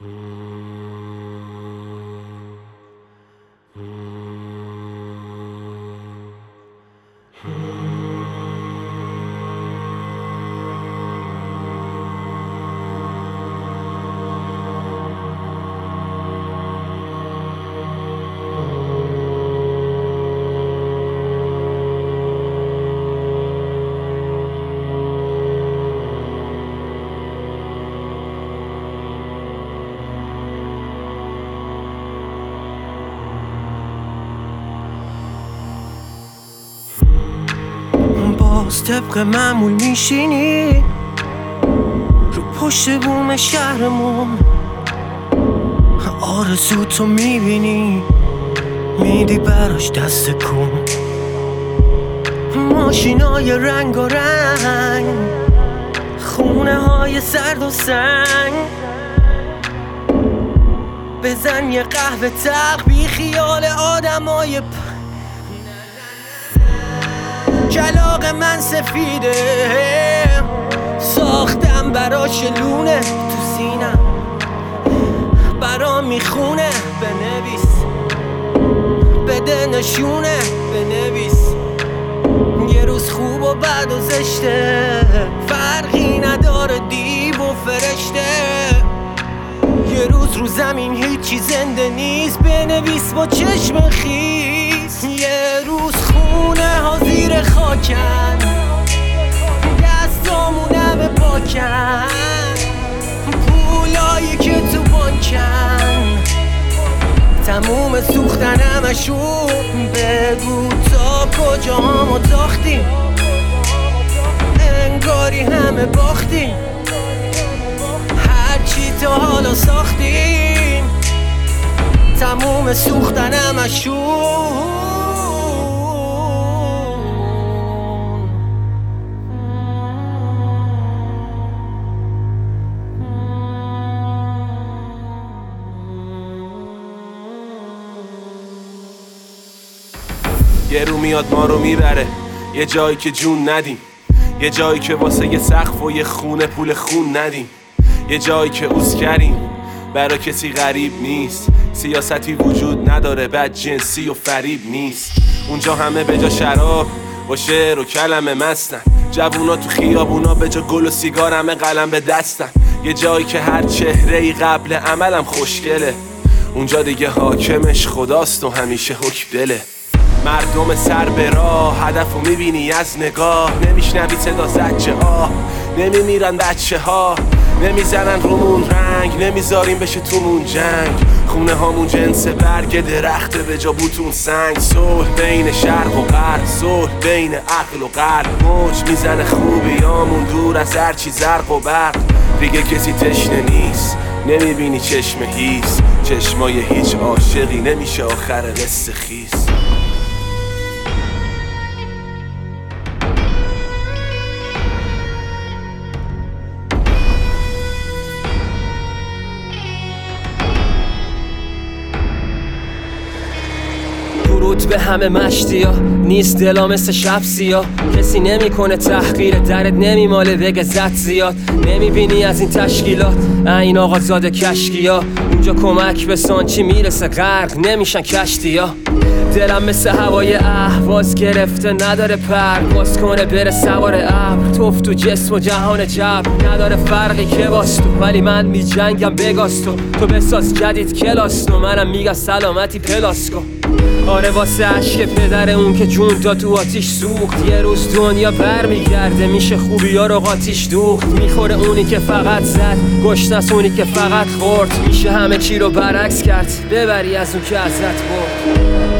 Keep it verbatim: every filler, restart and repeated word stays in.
باز طبق معمول میشینی رو پشت بوم شهرمون، آرزو تو میبینی میدی براش دست کن. ماشینای رنگ و رنگ، خونه های سرد و سنگ، بزن یه قهوه تق بی خیال آدمای پ... کلاغ من سفیده، ساختم براش لونه تو سینم، برام میخونه. بنویس بده نشونه، بنویس یه روز خوب و بد و زشته، فرقی نداره دیو و فرشته. یه روز رو زمین هیچی زنده نیست، بنویس با چشم خیس. یه روز خونه ها زیر خاکن، دستامونم پاکن، پولایی که تو بانکن تموم سوختنمشون. بگو تا کجا همو تاختیم، انگاری همه باختیم، هرچی تا حالا ساختیم تموم سوختنمشون. یه رو میاد ما رو میبره یه جایی که جون ندیم، یه جایی که واسه یه سقف و یه خونه پول خون ندیم، یه جایی که اوز کریم برا کسی غریب نیست، سیاستی وجود نداره بد جنسی و فریب نیست. اونجا همه به جا شراب و شعر و کلمه مستن، جوونا تو خیابونا به جا گل و سیگار همه قلم به دستن. یه جایی که هر چهره‌ای قبل عملم خوشگله، اونجا دیگه حاکمش خداست و همیشه حکم دله. مردم سر به راه، هدفو میبینی از نگاه، نمیشنوی صدا زجه آه، نمیمیرن بچه ها، نمیزنن رومون رنگ، نمیذاریم بشه تومون جنگ. خونه هامون جنس برگ درخته به جا بوتون سنگ. صلح بین شرق و غرب، صلح بین عقل و قلب، موج میزنه خوبیامون دور از هرچی زرق و برق. دیگه کسی تشنه نیست، نمیبینی چشم هیس، چشمای هیچ عاشقی نمیشه آخر قصه خیس. درود به همه مشتیا، نیست دلا مثل شب سیاه، کسی نمیکنه تحقیر درت، نمیماله بگه زد زیاد. نمیبینی از این تشکیلات این آقا زاده کشکیا، اونجا کمک به سانچی میرسه غرق نمیشن کشتیا. دلم مثل هوای اهواز گرفته نداره پر، باز کنه بره سوار ابر، توف تو جسم و جهان جبر. نداره فرقی که باز تو، ولی من می جنگم بگاز تو، تو بساز جدید کلاس تو، منم میگم سلامتی پلاس کن. آره واسه عشق پدر اون که جون داد تو آتیش سوخت، یه روز دنیا بر میگرده میشه خوبی ها رو قاتیش دوخت. میخوره اونی که فقط زد، گشنس اونی که فقط خورد، میشه همه چی رو برعکس کرد، ببری از اون که ازت برد.